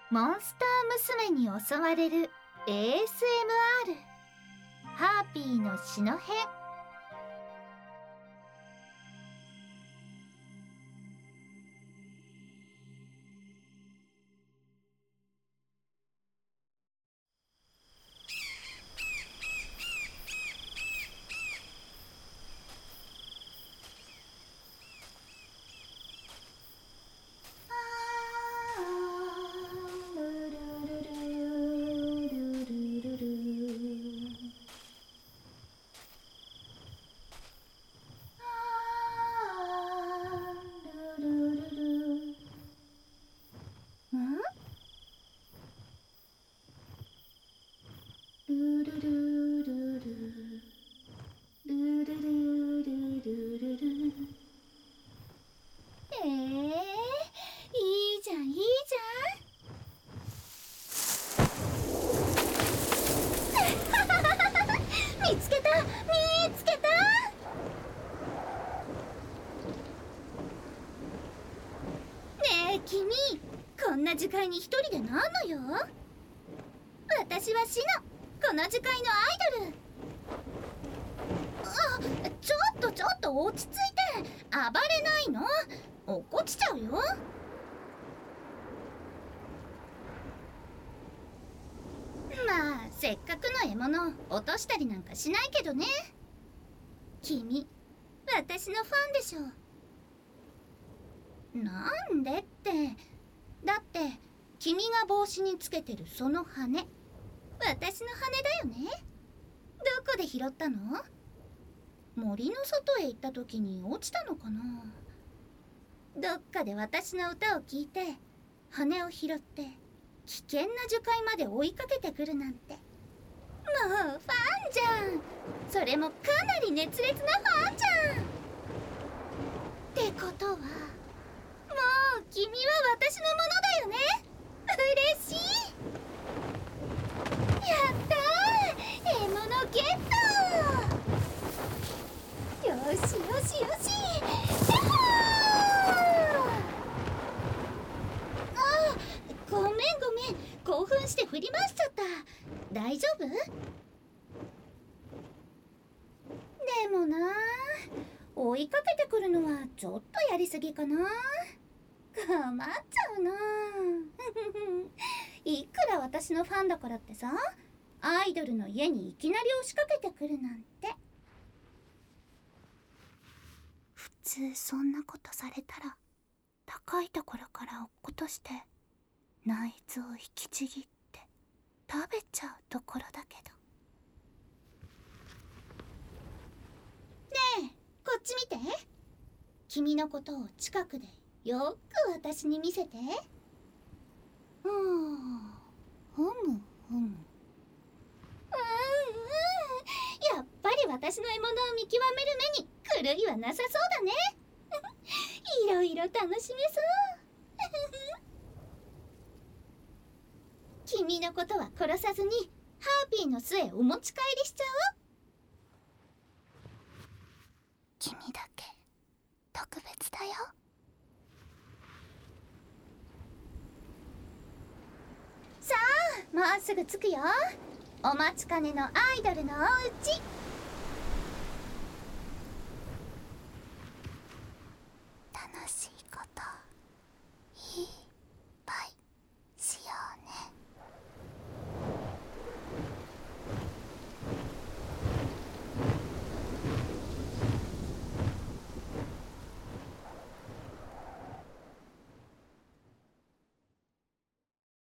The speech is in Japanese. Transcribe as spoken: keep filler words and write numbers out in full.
モンスター娘に襲われる エーエスエムアール ハーピーの詩の編。見つけた見つけた。ねえ君、こんな樹海に一人でなんのよ。私はシノ、この樹海のアイドル。あ、ちょっとちょっと落ち着いて。暴れないの、落っこちちゃうよ。まあせっかくの獲物落としたりなんかしないけどね。君、私のファンでしょ。なんでって、だって君が帽子につけてるその羽、私の羽だよね。どこで拾ったの？森の外へ行った時に落ちたのかな。どっかで私の歌を聴いて羽を拾って危険な樹海まで追いかけてくるなんて、もうファンじゃん。それもかなり熱烈なファンじゃん。ってことはもう君は私のものだよね。嬉しい。やったー、獲物ゲット。よしよしよし、やっほー。あー、ごめんごめん、興奮して振り回しちゃった。大丈夫？でもな、追いかけてくるのはちょっとやりすぎかな。困っちゃうな。いくら私のファンだからってさ、アイドルの家にいきなり押しかけてくるなんて。普通そんなことされたら高いところから落っことして内臓を引きちぎって食べちゃうところだけど。ねえ、こっち見て。君のことを近くでよく私に見せて。うーん、ふむふむ。うんうん、やっぱり私の獲物を見極める目に狂いはなさそうだね。いろいろ楽しめそう。君のことは殺さずにハーピーの巣へお持ち帰りしちゃおう。君だけ特別だよ。さあ、もうすぐ着くよ。お待ちかねのアイドルのお家。